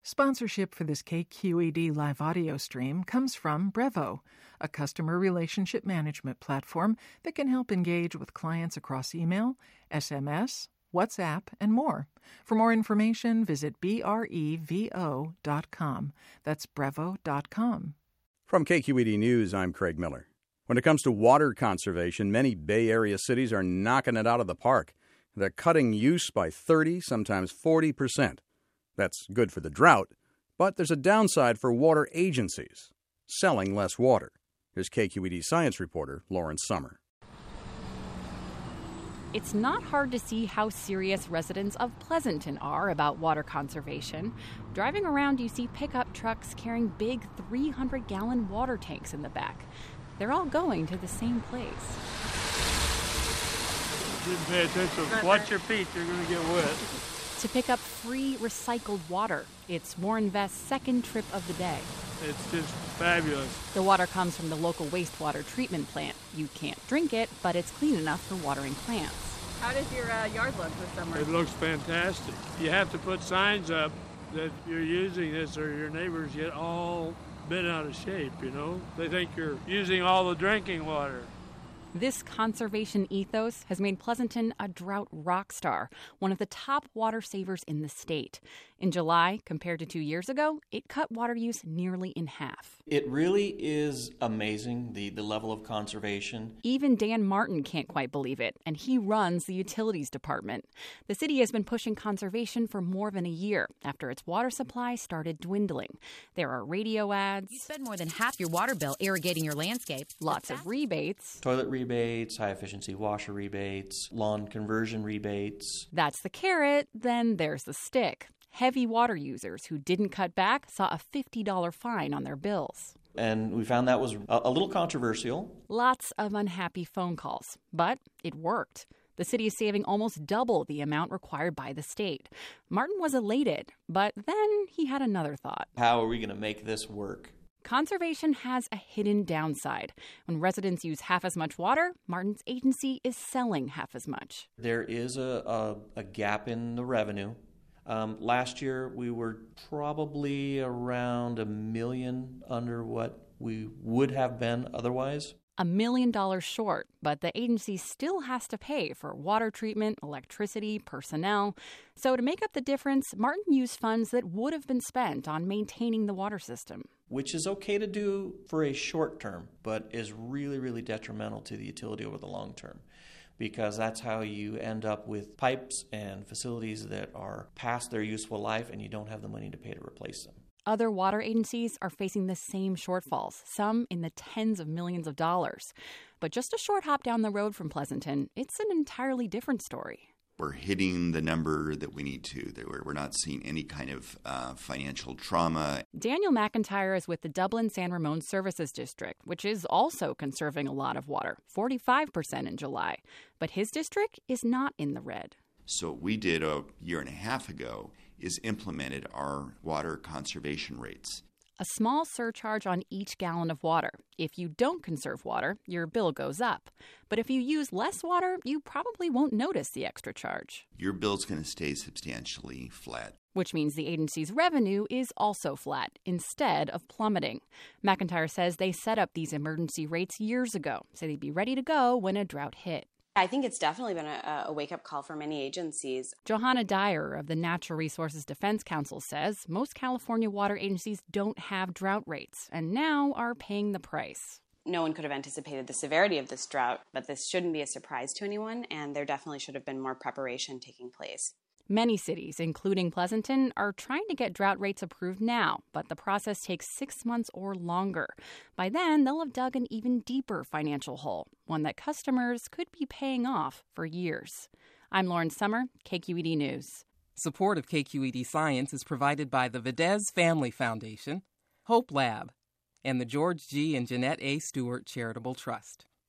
Sponsorship for this KQED live audio stream comes from Brevo, a customer relationship management platform that can help engage with clients across email, SMS, WhatsApp, and more. For more information, visit brevo.com. That's brevo.com. From KQED News, I'm Craig Miller. When it comes to water conservation, many Bay Area cities are knocking it out of the park. They're cutting use by 30, sometimes 40%. That's good for the drought, but there's a downside for water agencies, selling less water. Here's KQED science reporter Lauren Sommer. It's not hard to see how serious residents of Pleasanton are about water conservation. Driving around, you see pickup trucks carrying big 300-gallon water tanks in the back. They're all going to the same place. Didn't pay attention. Watch your feet, you're going to get wet. To pick up free recycled water. It's Warren Vest's second trip of the day. It's just fabulous. The water comes from the local wastewater treatment plant. You can't drink it, but it's clean enough for watering plants. How does your yard look this summer? It looks fantastic. You have to put signs up that you're using this or your neighbors get all bent out of shape, you know? They think you're using all the drinking water. This conservation ethos has made Pleasanton a drought rock star, one of the top water savers in the state. In July, compared to 2 years ago, it cut water use nearly in half. It really is amazing, the level of conservation. Even Dan Martin can't quite believe it, and he runs the utilities department. The city has been pushing conservation for more than a year after its water supply started dwindling. There are radio ads. You spend more than half your water bill irrigating your landscape. Lots of rebates. Toilet rebates, high-efficiency washer rebates, lawn conversion rebates. That's the carrot. Then there's the stick. Heavy water users who didn't cut back saw a $50 fine on their bills. And we found that was a little controversial. Lots of unhappy phone calls, but it worked. The city is saving almost double the amount required by the state. Martin was elated, but then he had another thought. How are we going to make this work? Conservation has a hidden downside. When residents use half as much water, Martin's agency is selling half as much. There is a gap in the revenue. Last year, we were probably around $1 million under what we would have been otherwise. $1 million short, but the agency still has to pay for water treatment, electricity, personnel. So to make up the difference, Martin used funds that would have been spent on maintaining the water system. Which is okay to do for a short term, but is really, really detrimental to the utility over the long term. Because that's how you end up with pipes and facilities that are past their useful life and you don't have the money to pay to replace them. Other water agencies are facing the same shortfalls, some in the tens of millions of dollars. But just a short hop down the road from Pleasanton, it's an entirely different story. We're hitting the number that we need to. We're not seeing any kind of financial trauma. Daniel McIntyre is with the Dublin San Ramon Services District, which is also conserving a lot of water, 45% in July. But his district is not in the red. So what we did a year and a half ago is implemented our water conservation rates. A small surcharge on each gallon of water. If you don't conserve water, your bill goes up. But if you use less water, you probably won't notice the extra charge. Your bill's going to stay substantially flat. Which means the agency's revenue is also flat, instead of plummeting. McIntyre says they set up these emergency rates years ago, so they'd be ready to go when a drought hit. I think it's definitely been a wake-up call for many agencies. Johanna Dyer of the Natural Resources Defense Council says most California water agencies don't have drought rates and now are paying the price. No one could have anticipated the severity of this drought, but this shouldn't be a surprise to anyone, and there definitely should have been more preparation taking place. Many cities, including Pleasanton, are trying to get drought rates approved now, but the process takes 6 months or longer. By then, they'll have dug an even deeper financial hole, one that customers could be paying off for years. I'm Lauren Sommer, KQED News. Support of KQED Science is provided by the Videz Family Foundation, Hope Lab, and the George G. and Jeanette A. Stewart Charitable Trust.